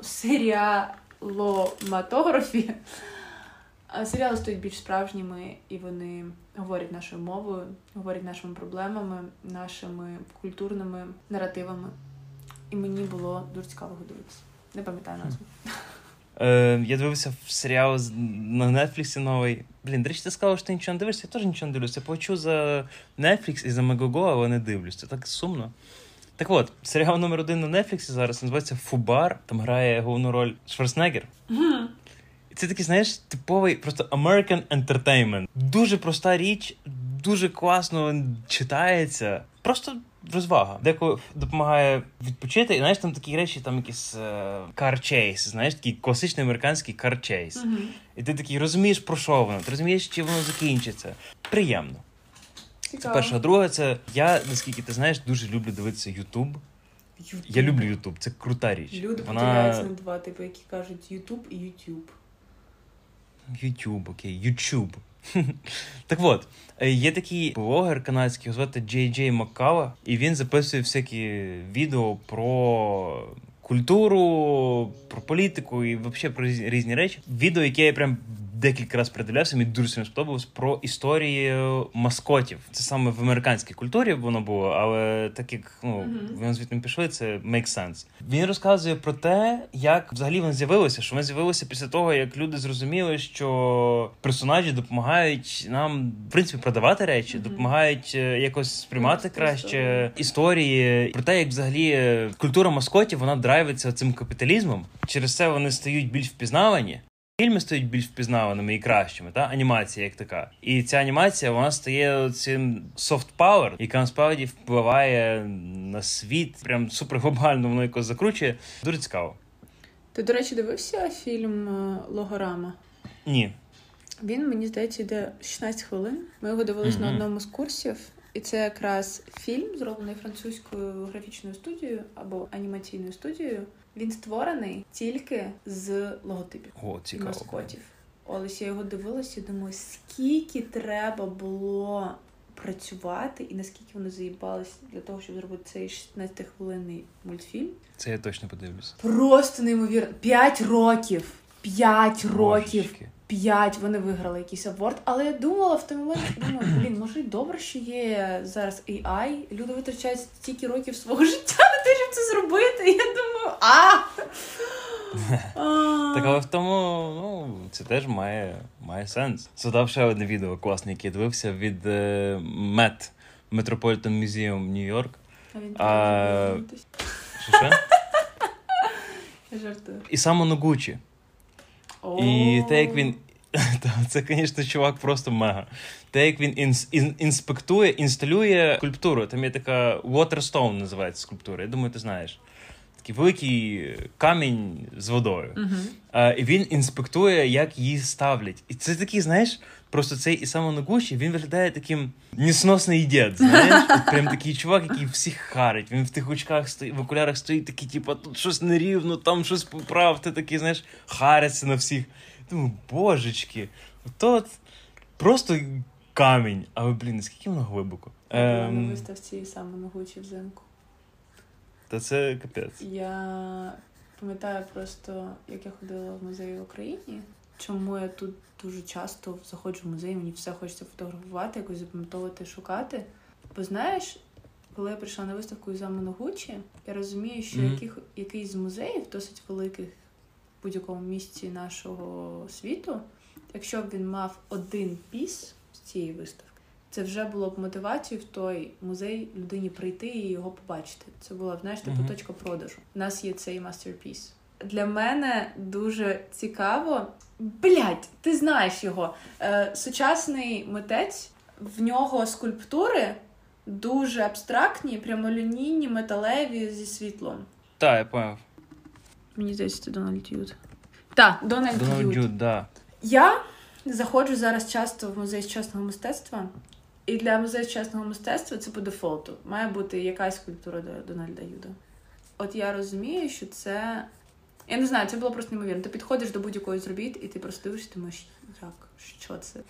S2: серіаломатографі. Серіали стають більш справжніми, і вони говорять нашою мовою, говорять нашими проблемами, нашими культурними наративами. І мені було дуже цікаво дивитися. Не пам'ятаю назву.
S1: Е, я дивився серіал на Netflix новий. Блін, до речі, ти сказав, що ти нічого не дивишся, я теж нічого не дивлюся. Я плачу за Netflix і за Megogo, але не дивлюсь. Це так сумно. Так от, серіал номер один на Netflix зараз називається «Фубар». Там грає головну роль Шварценеггер.
S2: Mm-hmm.
S1: І це такий, знаєш, типовий просто American entertainment. Дуже проста річ, дуже класно читається. Просто розвага. Деколи допомагає відпочити. І, знаєш, там такі речі, там якийсь uh, car chase, знаєш, такий класичний американський car chase. Mm-hmm. І ти такий розумієш, про що воно, ти розумієш, чи воно закінчиться. Приємно. Цікаво. Це перше. А друге, це я, наскільки ти знаєш, дуже люблю дивитися YouTube. YouTube. Я люблю YouTube, це крута річ.
S2: Люди Вона... поділяються на два типи, які кажуть YouTube і YouTube.
S1: YouTube, окей, YouTube. Так от, є такий блогер канадський, його звати Джей Джей Маккала, і він записує всякі відео про культуру, про політику і взагалі про різні речі. Відео, яке я прям декілька разів передивлявся, мені дуже сильно сподобалось, про історії маскотів. Це саме в американській культурі воно було, але так як ну, mm-hmm. вони звідти пішли, це make sense. Він розказує про те, як взагалі вони з'явилися, що вони з'явилися після того, як люди зрозуміли, що персонажі допомагають нам, в принципі, продавати речі, mm-hmm. допомагають якось сприймати mm-hmm. краще історії. Про те, як взагалі культура маскотів, вона драйвиться цим капіталізмом. Через це вони стають більш впізнавані. Фільми стають більш впізнаваними і кращими, та? Анімація як така. І ця анімація, вона стає цим soft power, яка насправді впливає на світ, прям суперглобально воно якось закручує. Дуже цікаво.
S2: Ти, до речі, дивився фільм «Логорама»?
S1: Ні.
S2: Він, мені здається, йде шістнадцять хвилин. Ми його дивились mm-hmm. на одному з курсів. І це якраз фільм, зроблений французькою графічною студією або анімаційною студією, Він створений тільки з логотипів
S1: О,
S2: і
S1: цікаво.
S2: маскотів. Ось я його дивилася і думаю, скільки треба було працювати і наскільки вони заїбались для того, щоб зробити цей шістнадцятихвилинний мультфільм.
S1: Це я точно подивлюсь.
S2: Просто неймовірно. П'ять років. П'ять років.
S1: Божечки.
S2: П'ять вони виграли якийсь аворд. Але я думала в той момент, думаю, блін, може й добре, що є зараз ей ай. Люди витрачають стільки років свого життя на те, щоб це зробити. І я думаю, а!
S1: Так, але в тому, ну, це теж має, має сенс. Згадав ще одне відео класне, яке я дивився від е, Мет, Metropolitan Museum, Нью-Йорк.
S2: А він
S1: А...
S2: подивитись.
S1: Що ще?
S2: Я жартую.
S1: І саме Ногучі. І те, як він... Це, звісно, чувак просто мега. Те, як він інс... ін... інспектує, інсталює скульптуру. Там є така Waterstone називається скульптура. Я думаю, ти знаєш. Такий великий камінь з водою.
S2: Uh-huh.
S1: А, і він інспектує, як її ставлять. І це такий, знаєш, просто цей Ісамо Ногучі, він виглядає таким несносний дід, знаєш? От прям такий чувак, який всіх харить. Він в тих очках стоїть, в окулярах стоїть такий, типу, тут щось нерівно, там щось поправте, такий, знаєш, хариться на всіх. Думаю, божечки, то просто камінь. Але, блін, наскільки воно глибоко.
S2: Я була
S1: Ем...
S2: на виставці саме Ногучі взимку.
S1: Та це капець.
S2: Я пам'ятаю просто, як я ходила в музеї в Україні, чому я тут дуже часто заходжу в музей, мені все хочеться фотографувати, якось запам'ятовувати, шукати. Бо знаєш, коли я прийшла на виставку Ісамо Ногучі, я розумію, що
S1: Mm-hmm.
S2: яких, якийсь з музеїв, досить великих в будь-якому місці нашого світу, якщо б він мав один піс з цієї виставки, це вже було б мотивацією в той музей людині прийти і його побачити. Це була, знаєш, типу,
S1: Мгм.
S2: точка продажу. У нас є цей мастерпіс. Для мене дуже цікаво. Блядь, ти знаєш його. Е, сучасний митець, в нього скульптури дуже абстрактні, прямолінійні, металеві зі світлом.
S1: Так, я поняв.
S2: Мені здається, це Дональд Юд. Так, Дональд,
S1: Дональд
S2: Юд.
S1: Джуд, да.
S2: Я заходжу зараз часто в музей сучасного мистецтва, і для музею сучасного мистецтва це по дефолту. Має бути якась скульптура до Дональда Юда. От я розумію, що це... Я не знаю, це було просто неймовірно. Ти підходиш до будь-якої з робіт, і ти просто дивишся, і думаєш, як? Що це?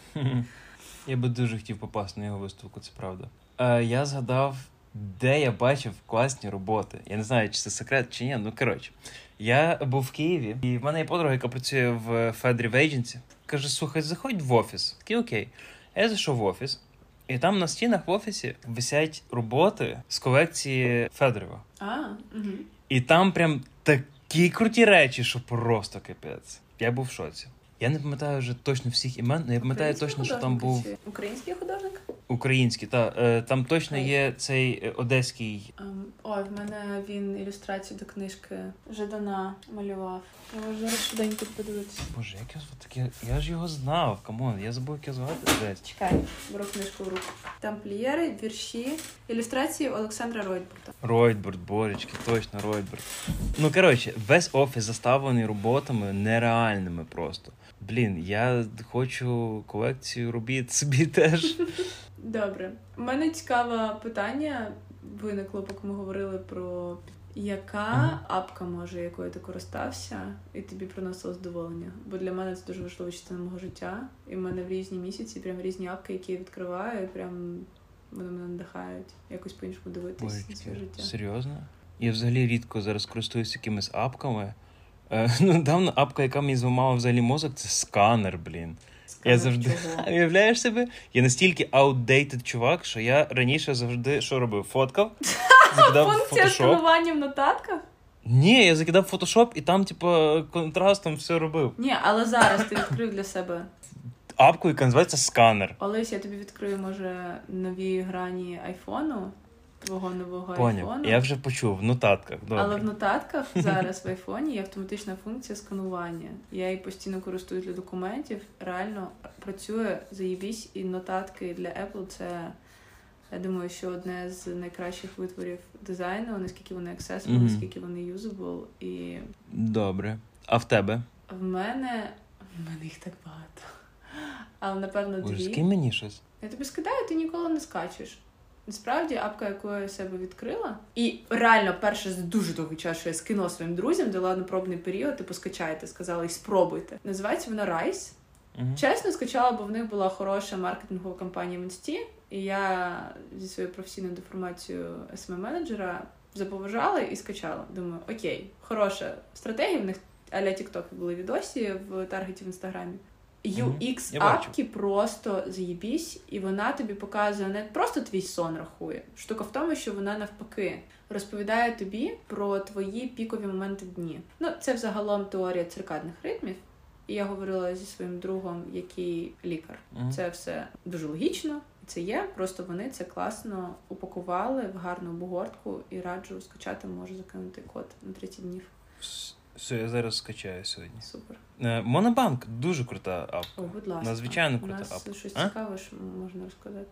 S1: Я би дуже хотів попасти на його виставку, це правда. Е, я згадав, де я бачив класні роботи. Я не знаю, чи це секрет, чи ні. Ну, коротше. Я був в Києві, і в мене є подруга, яка працює в Федрів Agency. Каже, слухай, заходь в офіс. Такий, окей. Я зайшов в офіс, і там на стінах в офісі висять роботи з колекції Федорова.
S2: А, угу.
S1: І там прям такі круті речі, що просто капець. Я був в шоці. Я не пам'ятаю вже точно всіх імен, але я пам'ятаю точно, що там був
S2: Український художник?
S1: український. Та, е, там точно є цей е, одеський.
S2: Um, ой, в мене він ілюстрацію до книжки Жадана малював. Я можу зараз швиденько подивитися.
S1: Боже, як я таке. Я ж його знав, камон, я забув, як його звати. Жесть.
S2: Чекай, беру книжку в руку. Тамплієри, вірші, ілюстрації Олександра Ройтбурта.
S1: Ройтбурт, Боречки, точно Ройтбурт. Ну, коротше, весь офіс заставлений роботами нереальними просто. Блін, я хочу колекцію робіт собі теж.
S2: Добре. У мене цікаве питання виникло, поки ми говорили про яка апка, може, якою ти користався, і тобі приносила задоволення. Бо для мене це дуже важлива частина мого життя. І в мене в різні місяці прям різні апки, які я відкриваю, і прям вони мене надихають якось по-іншому дивитись на своє життя.
S1: Серйозно? Я взагалі рідко зараз користуюся якимись апками. Е, ну, недавно апка, яка мені зламала взагалі мозок, це сканер, блін.
S2: Сканер
S1: Я завжди,
S2: чого?
S1: уявляєш себе? Я настільки outdated чувак, що я раніше завжди, що робив? Фоткав, закидав в
S2: Функція
S1: Photoshop.
S2: сканування в нотатках?
S1: Ні, я закидав в Photoshop і там, типу, контрастом все робив.
S2: Ні, але зараз ти відкрив для себе.
S1: Апку, яка називається сканер.
S2: Олесь, я тобі відкрию, може, нові грані айфону, твого нового
S1: Поняв.
S2: айфону.
S1: Я вже почув в нотатках. Добре.
S2: Але в нотатках зараз в айфоні є автоматична функція сканування. Я її постійно користуюсь для документів. Реально працює, заєбісь, і нотатки для Apple це, я думаю, що одне з найкращих витворів дизайну, наскільки вони accessible,
S1: Мгм.
S2: наскільки вони usable. І
S1: Добре. А в тебе?
S2: в мене, в мене їх так багато. Але, напевно,
S1: Боже,
S2: дві.
S1: скинь мені щось.
S2: Я тобі скидаю, ти ніколи не скачеш. Насправді, апка, яку я себе відкрила, і реально перше за дуже довгий час, що я скинула своїм друзям, дала на пробний період, типу скачайте, сказала, і спробуйте. Називається вона Rise. Uh-huh. Чесно, скачала, бо в них була хороша маркетингова кампанія в Інсті, і я зі своєю професійною деформацією ес ем ем-менеджера заповажала і скачала. Думаю, окей, хороша стратегія, в них а-ля TikTok були відосі в таргеті в Інстаграмі. ю екс mm-hmm. апки просто заєбісь, і вона тобі показує не просто твій сон рахує. Штука в тому, що вона навпаки розповідає тобі про твої пікові моменти в дні. Ну, це взагалом теорія циркадних ритмів. І я говорила зі своїм другом, який лікар. Mm-hmm. Це все дуже логічно, і це є. Просто вони це класно упакували в гарну обгортку і раджу скачати, можу закинути код на тридцять днів.
S1: Все, я зараз скачаю сьогодні.
S2: Супер.
S1: Монобанк дуже крута апка.
S2: О, будь ласка.
S1: Надзвичайно крута
S2: апка. У нас
S1: апка.
S2: щось
S1: а?
S2: цікаве, що можна розказати.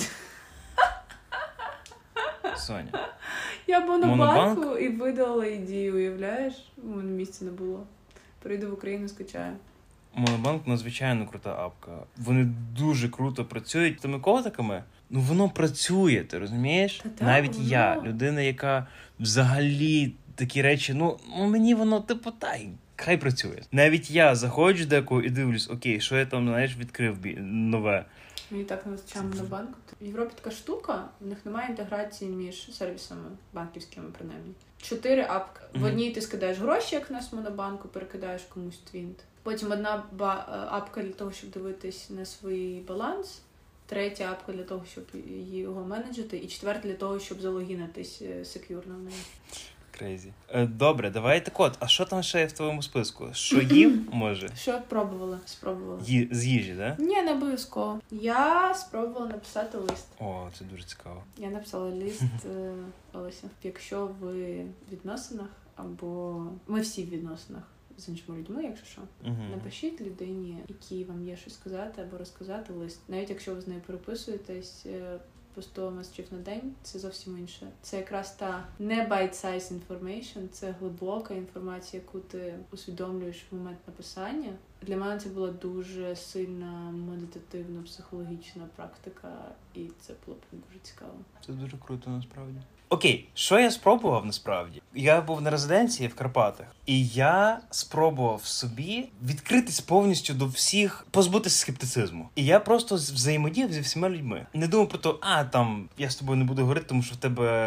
S1: Соня.
S2: Я в Монобанку Монобанк? І видала ідею, уявляєш? У мене місця не було. Прийду в Україну, скачаю.
S1: Монобанк надзвичайно крута апка. Вони дуже круто працюють тими котиками. Ну воно працює, ти розумієш?
S2: Та-та,
S1: Навіть
S2: воно...
S1: я, людина, яка взагалі такі речі, ну мені воно типу та й хай працює. Навіть я заходжу деко і дивлюсь, окей, що я там, знаєш, відкрив нове.
S2: Мені так не вистачає Монобанку. В Європі така штука, в них немає інтеграції між сервісами банківськими, принаймні. Чотири апки. Mm-hmm. В одній ти скидаєш гроші, як в нас в Монобанку, перекидаєш комусь твінт. Потім одна ба- апка для того, щоб дивитись на свій баланс. Третя апка для того, щоб його менеджити. І четверта для того, щоб залогінитись сек'юрно в неї.
S1: Крейзі. Добре, давай так от. А що там ще є в твоєму списку? Що їв, може?
S2: Що пробувала? Спробувала.
S1: Ї- з їжі, так? Да?
S2: Ні, не обов'язково. Я спробувала написати лист.
S1: О, це дуже цікаво.
S2: Я написала лист Олеся. Якщо ви в відносинах, або ми всі в відносинах з іншими людьми, якщо що, uh-huh. напишіть людині, якій вам є щось сказати або розказати лист. Навіть якщо ви з нею переписуєтесь по сто меседжів на день, це зовсім інше. Це якраз та не bite-size information, це глибока інформація, яку ти усвідомлюєш в момент написання. Для мене це була дуже сильна медитативно-психологічна практика, і це було б дуже цікаво.
S1: Це дуже круто, насправді. Окей, що я спробував насправді? Я був на резиденції в Карпатах, і я спробував собі відкритись повністю до всіх, позбутися скептицизму. І я просто взаємодіяв зі всіма людьми. Не думав про те, а, там, я з тобою не буду говорити, тому що в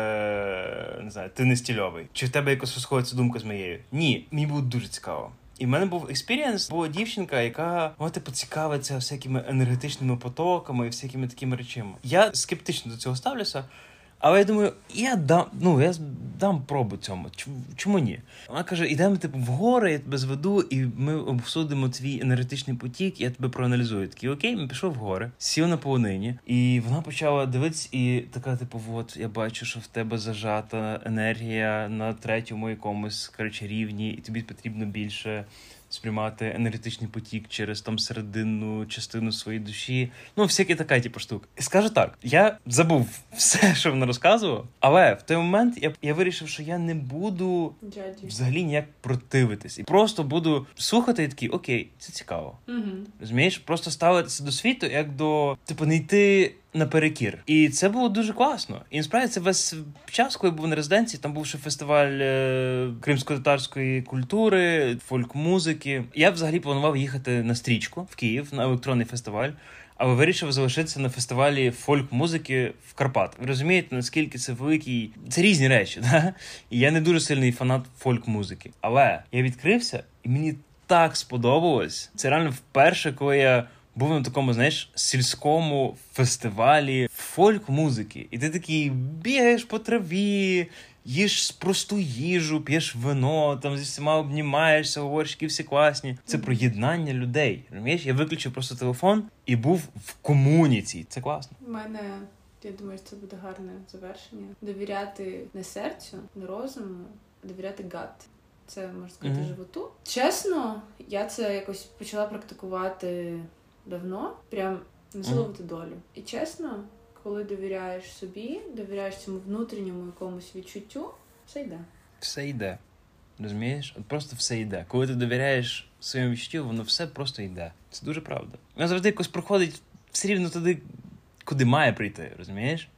S1: тебе, не знаю, ти не стильовий. Чи в тебе якось розходиться думка з моєю. Ні, мені було дуже цікаво. І в мене був експірієнс, була дівчинка, яка, ну, типу, цікавиться всякими енергетичними потоками і всякими такими речами. Я скептично до цього ставлюся. Але я думаю, я дам, ну, я дам пробу цьому. Чому ні? Вона каже, ідемо, типу, в гори, я тебе зведу, і ми обсудимо твій енергетичний потік, і я тебе проаналізую. Такий, окей, ми пішов в гори, сів на полонині, і вона почала дивитися, і така, типу, от, я бачу, що в тебе зажата енергія на третьому якомусь, коротше, рівні, і тобі потрібно більше сприймати енергетичний потік через там серединну частину своєї душі. Ну, всякі така, типу, штука. І скажу так, я забув все, що вона розказувала, але в той момент я, я вирішив, що я не буду
S2: Джаді.
S1: взагалі ніяк противитись. І просто буду слухати і такий, окей, це цікаво.
S2: Угу.
S1: Розумієш? Просто ставитися до світу, як до, типу, не йти наперекір. І це було дуже класно. І насправді це весь час, коли я був на резиденції, там був ще фестиваль е- кримсько-татарської культури, фольк-музики. Я взагалі планував їхати на стрічку в Київ, на електронний фестиваль, але вирішив залишитися на фестивалі фольк-музики в Карпатах. Ви розумієте, наскільки це великий... Це різні речі, да? І я не дуже сильний фанат фольк-музики. Але я відкрився, і мені так сподобалось. Це реально вперше, коли я був на такому, знаєш, сільському фестивалі фольк-музики. І ти такий бігаєш по траві, їш просту їжу, п'єш вино, там зі всіма обнімаєшся, говориш, які всі класні. Це про єднання людей. Розумієш? Я виключив просто телефон і був в комуніці. Це класно.
S2: У мене, я думаю, що це буде гарне завершення. Довіряти не серцю, не розуму, а довіряти гат. Це, можна сказати, mm-hmm. животу. Чесно, я це якось почала практикувати давно, прям насилувати mm-hmm. долю. І чесно, коли довіряєш собі, довіряєш цьому внутрішньому якомусь відчуттю, все йде.
S1: Все йде. Розумієш? От просто все йде. Коли ти довіряєш своєму відчуттю, воно все просто йде. Це дуже правда. Воно завжди якось проходить все рівно туди, куди має прийти, розумієш?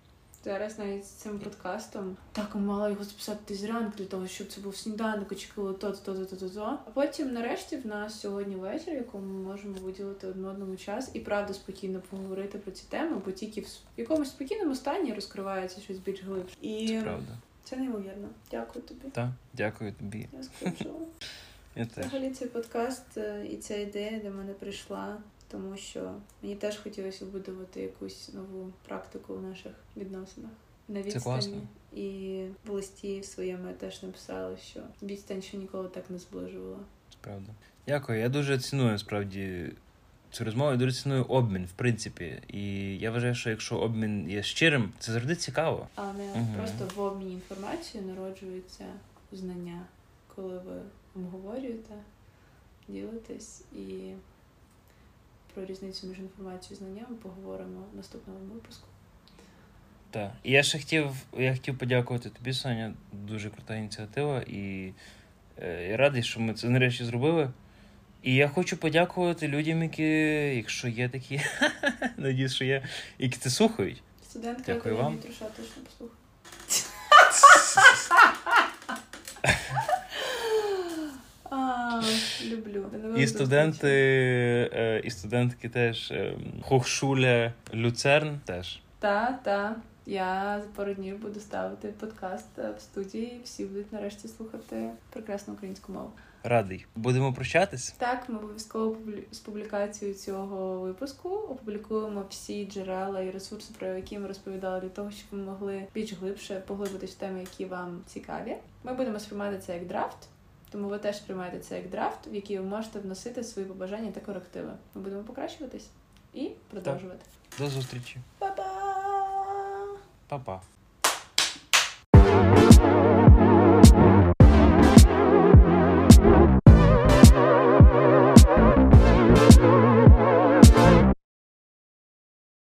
S2: зараз навіть з цим подкастом. Так, я мала його записати зранку для того, щоб це був сніданок, очікувала то-то, то-то, то-то, то. А потім, нарешті, в нас сьогодні вечір, в якому ми можемо виділити один одному час і правда спокійно поговорити про ці теми, бо тільки в якомусь спокійному стані розкривається щось більш глибше. І
S1: Це правда.
S2: Це неймовірно. Дякую тобі.
S1: Так, дякую тобі.
S2: Я скажу.
S1: Я теж.
S2: Взагалі цей подкаст і ця ідея до мене прийшла, тому що мені теж хотілося вибудувати якусь нову практику в наших відносинах. На відстані. І в листі своєму я теж написала, що відстань ще ніколи так не зближувала.
S1: Це правда. Дякую. Я дуже ціную, справді, цю розмову, я дуже ціную обмін, в принципі. І я вважаю, що якщо обмін є щирим, це завжди цікаво.
S2: А не угу. просто в обміні інформацією народжується знання, коли ви обговорюєте, ділитесь, і про різницю між інформацією і знанням поговоримо в наступному випуску.
S1: Так. І я ще хотів, я хотів подякувати тобі, Соня, дуже крута ініціатива, і е, я радий, що ми це нарешті зробили. І я хочу подякувати людям, які, якщо є такі, надіюсь, що є, які це слухають.
S2: Студентка Академії Труша точно послухає. А, люблю.
S1: І студенти, е, і студентки теж. Е, Хохшуля Люцерн теж.
S2: Та, та. Я за пару днів буду ставити подкаст в студії, і всі будуть нарешті слухати прекрасну українську мову.
S1: Радий. Будемо прощатись?
S2: Так, ми обов'язково з публікацією цього випуску опублікуємо всі джерела і ресурси, про які ми розповідали, для того, щоб ви могли більш глибше поглибитись в теми, які вам цікаві. Ми будемо сприймати це як драфт, тому ви теж сприймаєте це як драфт, в який ви можете вносити свої побажання та корективи. Ми будемо покращуватись і продовжувати.
S1: Так. До зустрічі.
S2: Па-па!
S1: Па-па.